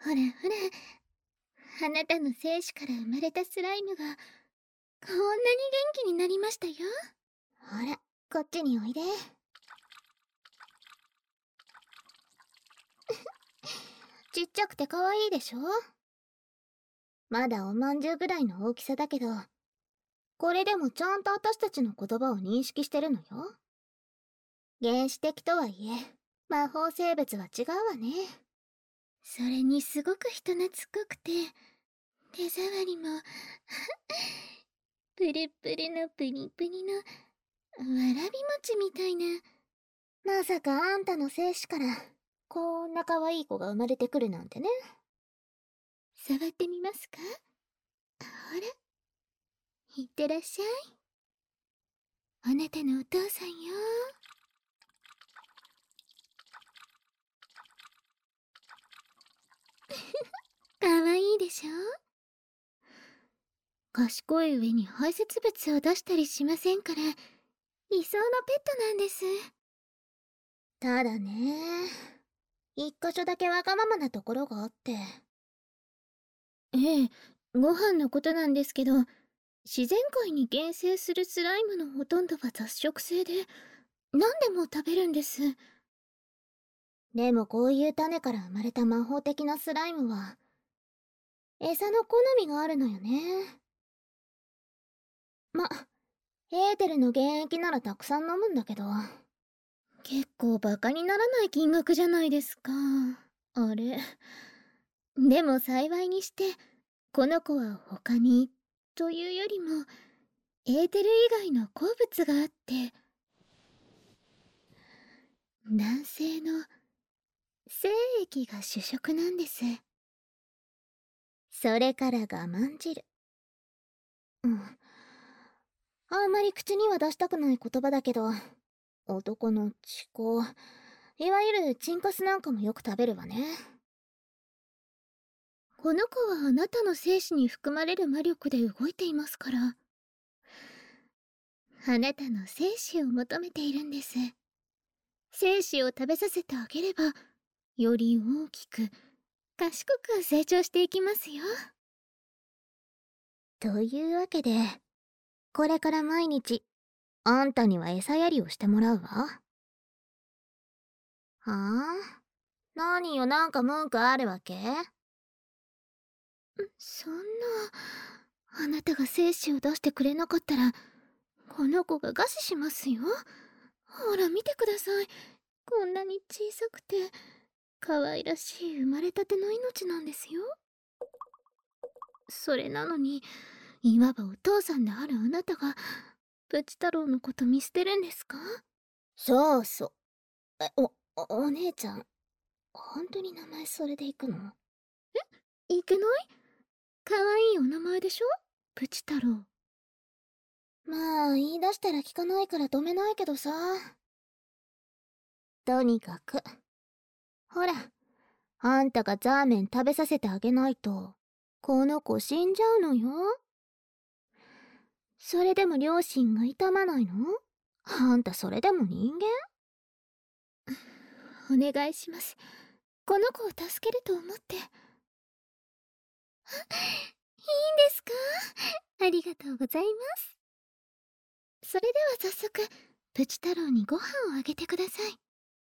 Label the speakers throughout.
Speaker 1: ほらほら、あなたの精子から生まれたスライムがこんなに元気になりましたよ。ほら、こっちにおいで。ちっちゃくて可愛いでしょ。まだおまんじゅうぐらいの大きさだけど、これでもちゃんと私たちの言葉を認識してるのよ。原始的とはいえ、魔法生物は違うわね。それにすごく人懐っこくて、手触りもプルプルのプニプニのわらび餅みたいな。まさかあんたの精子からこんな可愛い子が生まれてくるなんてね。触ってみますか？ほら、いってらっしゃい。あなたのお父さんよ。かわいいでしょ。賢い上に排泄物を出したりしませんから、理想のペットなんです。ただね、一箇所だけわがままなところがあって。ええ、ご飯のことなんですけど、自然界に原生するスライムのほとんどは雑食性で、何でも食べるんです。でもこういう種から生まれた魔法的なスライムは、餌の好みがあるのよね。エーテルの原液ならたくさん飲むんだけど。結構バカにならない金額じゃないですか。あれ。でも幸いにして、この子は他に、というよりも、エーテル以外の好物があって、男性の精液が主食なんです。それから我慢汁。あんまり口には出したくない言葉だけど、男の血行、いわゆるチンカスなんかもよく食べるわね。この子はあなたの精子に含まれる魔力で動いていますから。あなたの精子を求めているんです。精子を食べさせてあげれば、より大きく、賢く成長していきますよ。というわけで、これから毎日、あんたには餌やりをしてもらうわ。はあ？何よ、なんか文句あるわけ？そんな、あなたが精子を出してくれなかったら、この子が餓死しますよ。ほら見てください。こんなに小さくて、可愛らしい生まれたての命なんですよ。それなのに、いわばお父さんであるあなたが、プチ太郎のこと見捨てるんですか？そうそう。お姉ちゃん、本当に名前それで行くの？いけない？可愛いお名前でしょ？プチ太郎。まあ、言い出したら聞かないから止めないけどさ。とにかく。ほら、あんたがザーメン食べさせてあげないと、この子死んじゃうのよ。それでも両親が痛まないの？あんたそれでも人間？お願いします。この子を助けると思って。いいんですか？ありがとうございます。それでは早速、プチ太郎にご飯をあげてください。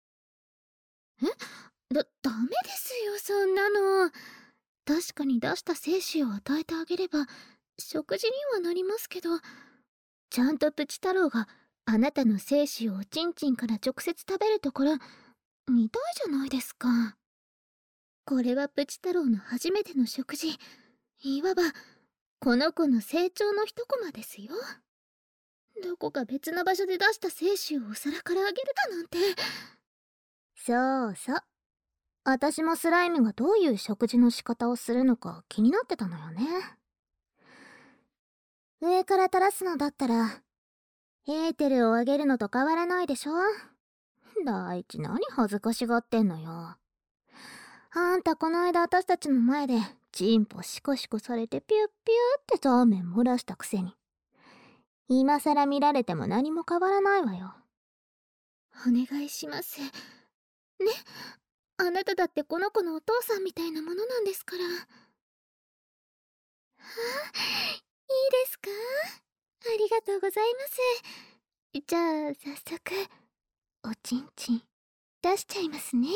Speaker 1: ダメですよ、そんなの。確かに出した精子を与えてあげれば、食事にはなりますけど、ちゃんとプチ太郎があなたの精子をおちんちんから直接食べるところ、見たいじゃないですか。これはプチ太郎の初めての食事。いわば、この子の成長の一コマですよ。どこか別の場所で出した精子をお皿からあげるだなんて。そうそう。私もスライムがどういう食事の仕方をするのか気になってたのよね。上から垂らすのだったら、エーテルをあげるのと変わらないでしょ。第一何恥ずかしがってんのよ。あんたこの間私たちの前でチンポシコシコされてピュッピュってザーメン漏らしたくせに。今更見られても何も変わらないわよ。お願いします。ね、 あなただってこの子のお父さんみたいなものなんですから。いいですか？ありがとうございます。じゃあ早速おちんちん出しちゃいますね。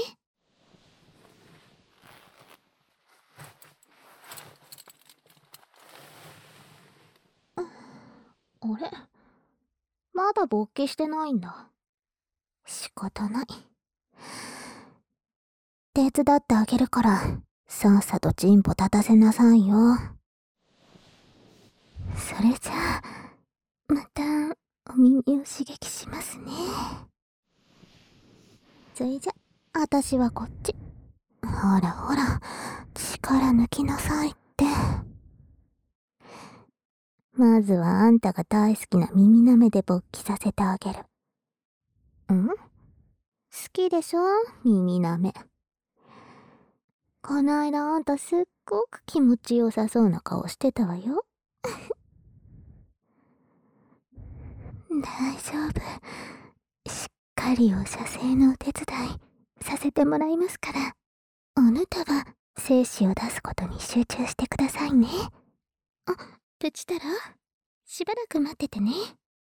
Speaker 1: あれ、まだ勃起してないんだ。仕方ない。手伝ってあげるから、さっさとチンポ立たせなさいよ。それじゃあ、またお耳を刺激しますね。それじゃ、あたしはこっち。ほらほら、力抜きなさいって。まずはあんたが大好きな耳舐めで勃起させてあげる。ん？好きでしょ？耳舐め。こないだあんたすっごく気持ちよさそうな顔してたわよ。大丈夫。しっかりお射精のお手伝いさせてもらいますから。あなたは精子を出すことに集中してくださいね。あ、プチ太郎、しばらく待っててね。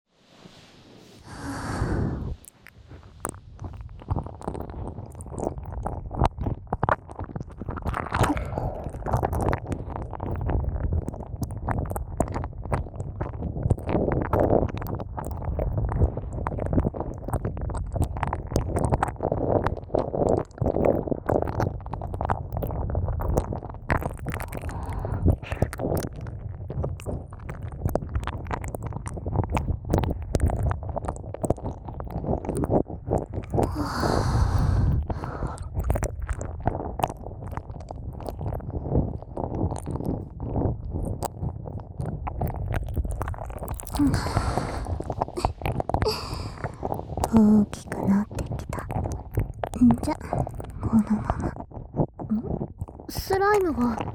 Speaker 1: 大きくなってきた。じゃ、このまま。スライムが。あら、ど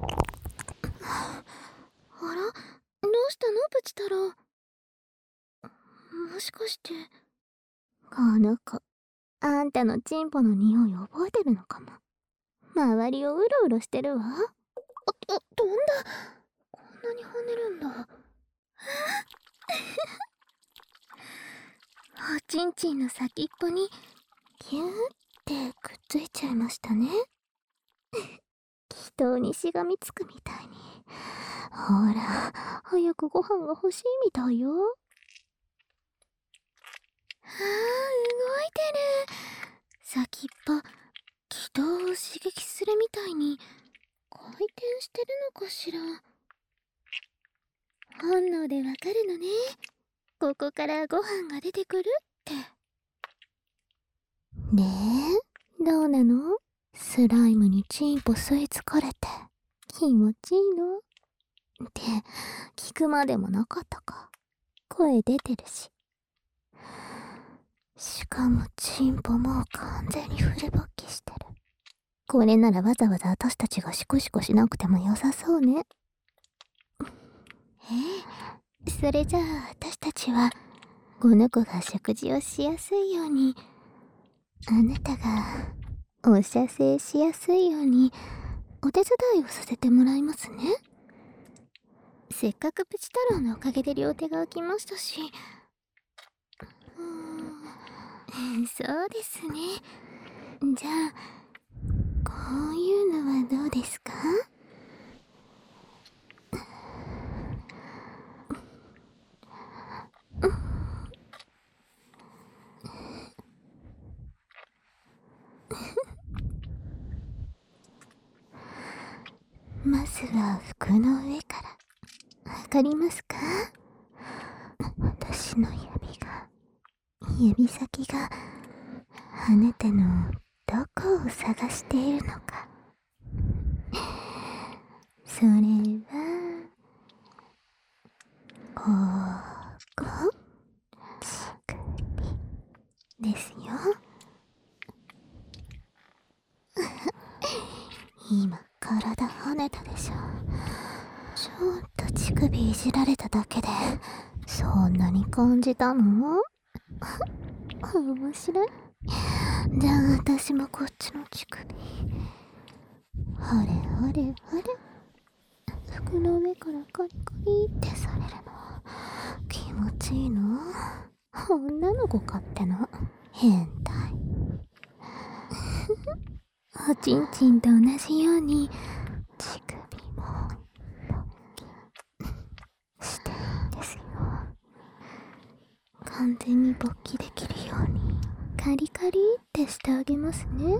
Speaker 1: うしたのプチ太郎。もしかして。この子、あんたのチンポの匂い覚えてるのかも。周りをうろうろしてるわ。飛んだ。こんなに跳ねるんだ。おちんちんの先っぽにギューってくっついちゃいましたね。人にしがみつくみたいに。ほら、早くご飯が欲しいみたいよ。動いてる。先っぽ、気道を刺激するみたいに回転してるのかしら。本能でわかるのね。ここからご飯が出てくるって。ねえ、どうなの？スライムにチンポ吸い付かれて気持ちいいの？って聞くまでもなかったか。声出てるし。しかもチンポもう完全にフル勃起してる。これならわざわざ私たちがシコシコしなくても良さそうね。それじゃあ私たちはこの子が食事をしやすいように、あなたがお射精しやすいようにお手伝いをさせてもらいますね。せっかくプチ太郎のおかげで両手が空きましたし。そうですね。じゃあこういうのはどうですか？まずは服の上から。わかりますか？私の指先があなたのどこを探しているのか。それはここ、乳首ですよ。今体跳ねたでしょ。ちょっと乳首いじられただけでそんなに感じたの？面白い。 じゃあ私もこっちの乳首。あれあれあれ、服の上からカリカリってされるの気持ちいいの？女の子かっての変態。おちんちんと同じように乳首も勃起してるんですよ。完全に勃起できるようにカリカリってしてあげますね。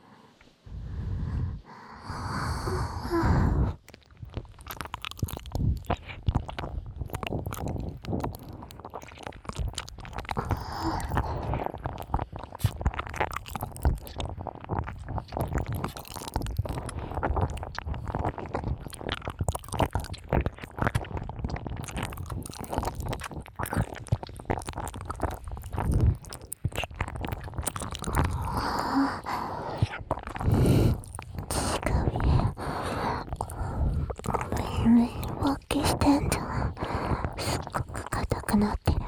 Speaker 1: 勃起してんじゃん。すっごく硬くなってる。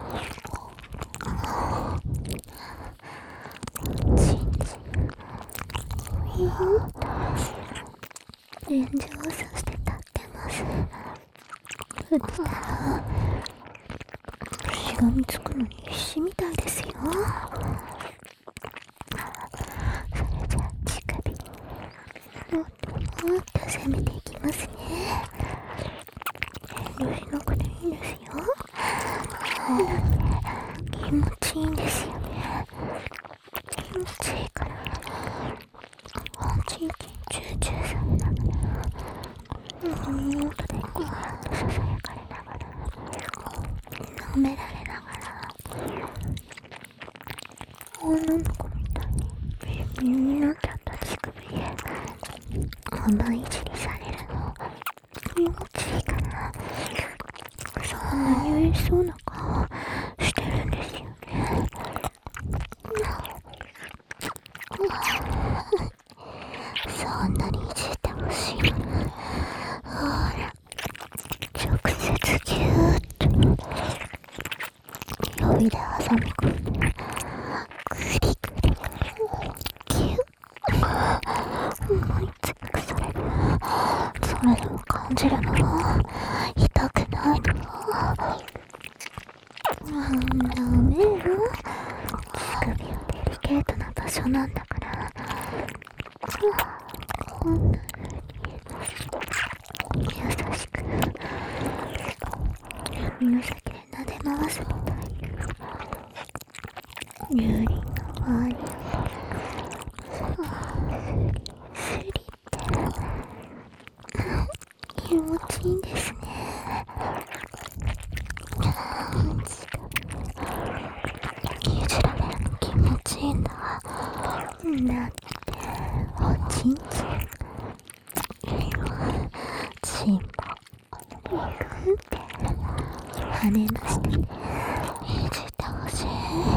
Speaker 1: チンチンウィーンとレンジを刺して立ってます。振ったらしがみつくのに必死みたいですよ。それじゃあ乳首もっともっと攻めていきますね。遠慮しなくていいんですよ。気持ちいいんですよね。気持ちいいからチンチンチューチューされながら耳元でぐわーっとささやかれながら舐められながら女の子みたいにビュンビュンになっちゃった乳首へ甘いいじりされるの気持ちいいから、そんなに嬉しそうな顔してるんですよね。そんなにいじってほしいの。ほら、直接ギューッと指で挟み込んでグリグリギュッ思いつくされる。それでも感じるの？痛くないの？ダメよ。乳首はデリケートな場所なんだから。こんな風に優しく指の先で撫で回すみたい。乳輪の周りスリって気持ちいいんですね。いじられるの気持ちいいんだ。だっておちんちんチンポふんって跳ねましてね、いじってほしい。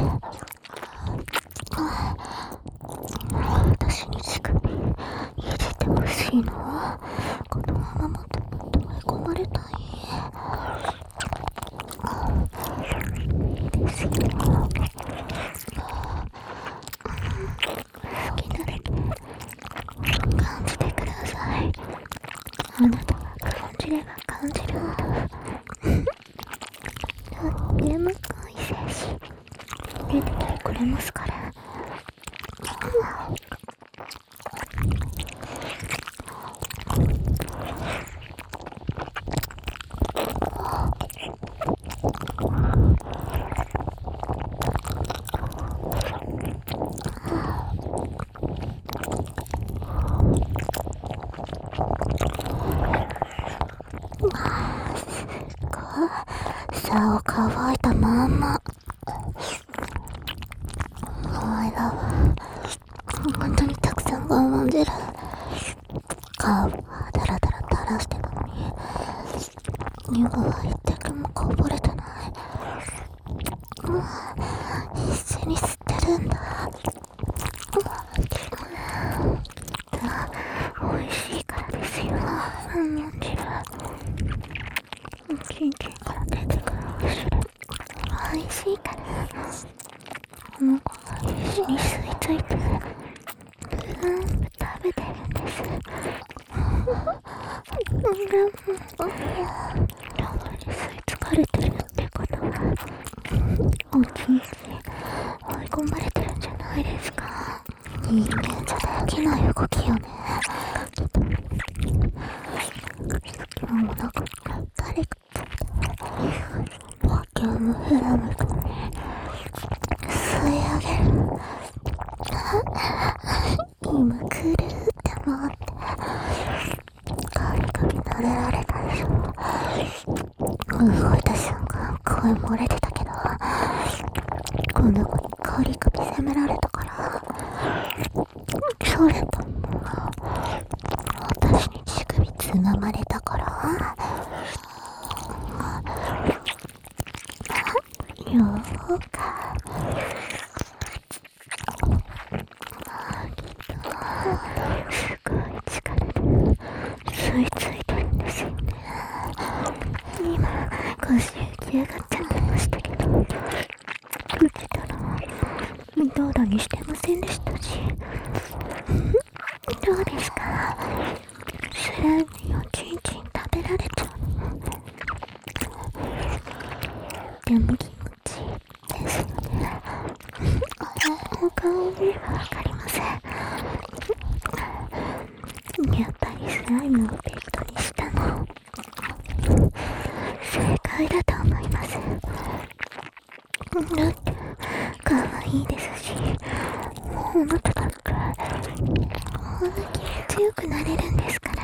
Speaker 1: 私に乳首いじってほしいの？このままもっともっと追い込まれたい。いいですよ。好きなだけ感じてください。あなたが感じれば感じるほどとっても濃い精子出てきてくれますから。竿乾いたまんま。間は本当にたくさん我慢汁。皮はダラダラ垂らしてたのに乳が一滴もこぼれてない。一緒に吸ってるんだ。美味しいからですよ。汁キンキンから出てくるお汁美味しいから、この子が必死に吸い付い吸い付かれてるってことは、おちんち追い込まれてるんじゃないですか。人間じゃできない動きよね。今日もなんか誰かバキュームヘラメとね吸い上げる。今来るって思って髪撫でられたでしょ。動いた瞬間声漏れてたけど、この子にカリカリ責められたから、それとも私に乳首つままれたから、ようかすごい力で吸い付いてるんですよね。今腰浮き上がっちゃってましたけど、うちたら微動だにしてませんでしたし。どうですか？スライムにおちんちん食べられちゃうの？でも気持ちいいですよね。お顔を見ればわかりません。やっぱりスライムをベッドにしたの正解だと思います。だって可愛いですし、あなただって本気で強くなれるんですから。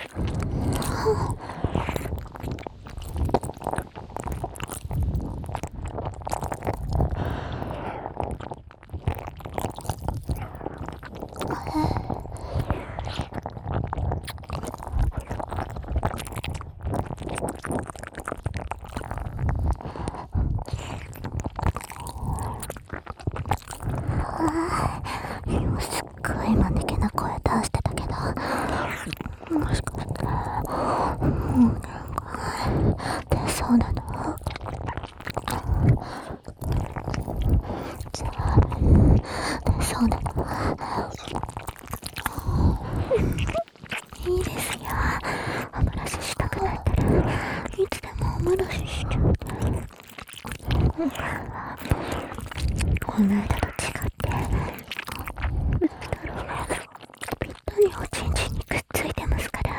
Speaker 1: 今すっごい間抜けな声出してたけど、もしかしたらもうなんか出そうなの？じゃあ出そうなの？いいですよ。お漏らししたくなったらいつでもお漏らししちゃう。この間と違ってうちだろぴったりおちんちんにくっついてますから、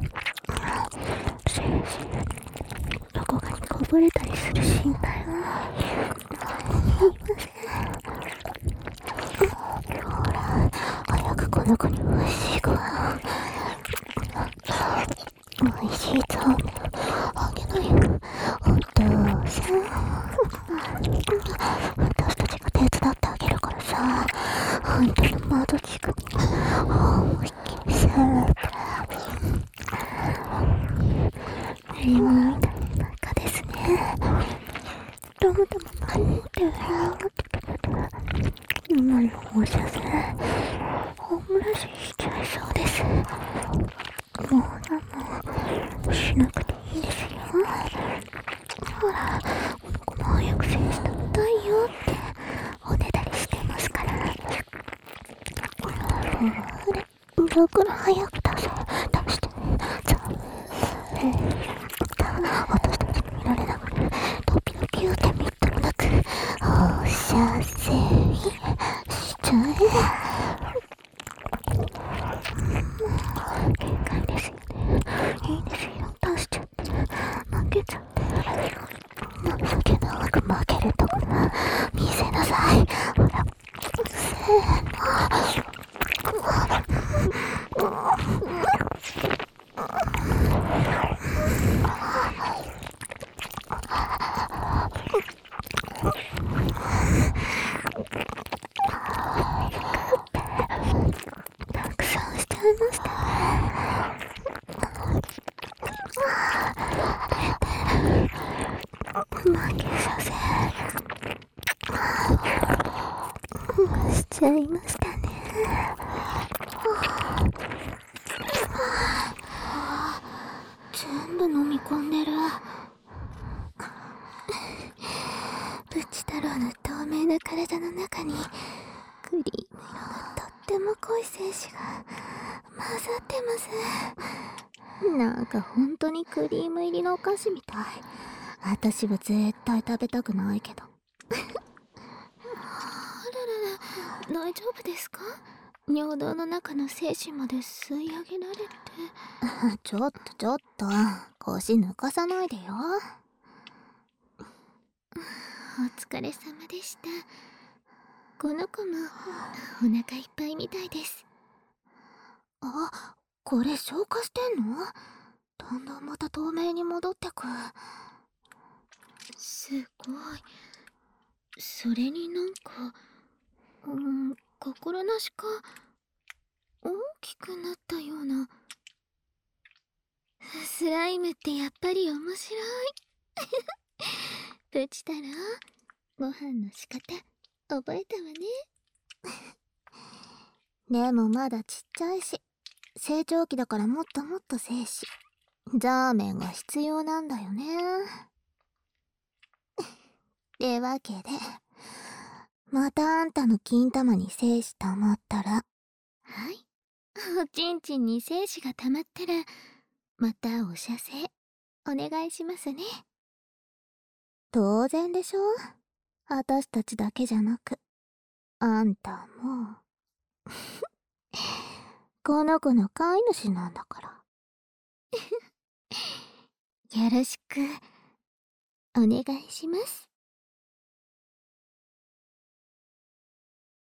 Speaker 1: どこかにこぼれたりする心配はいません。ほら、早くこの子においしいご飯、おいしいぞあげないよお父さん。私たちが手伝ってあげるからさ、あんたの窓近くに思いっきりさ、今みたいにバカですね。どうでも守ってよって言ったら、今の放射線お漏らししちゃいそうです。もう何もしなくていいですよ。ほら、この子も早く精子食べたいよっておねだりしてますから。だから早く出して私たちに見られながらドキドキ言うてみっともなく放射線しちゃえ。限界ですよね。いいですよ、出しちゃって負けちゃって、情けなく負けるところ見せなさい。ほら、せーの。たくさんしちゃいましたね。負けさせしちゃいましたね。全部飲み込んでる。プチ太郎の透明な体の中にクリーム色のとっても濃い精子がってます。なんか本当にクリーム入りのお菓子みたい。私は絶対食べたくないけど。あららら、大丈夫ですか？尿道の中の精子まで吸い上げられて。ちょっと、腰抜かさないでよ。お疲れ様でした。この子もお腹いっぱいみたいです。あ、これ消化してんの？だんだんまた透明に戻ってく。すごい。それになんか、心なしか大きくなったような。スライムってやっぱり面白い。プチ太郎、ご飯の仕方覚えたわね。でもまだちっちゃいし、成長期だからもっともっと精子、ザーメンが必要なんだよね。ってわけで、またあんたの金玉に精子溜まったら、はい、おちんちんに精子が溜まったら、またお射精お願いしますね。当然でしょ？私たちだけじゃなく、あんたもこの子の飼い主なんだから。よろしくお願いします。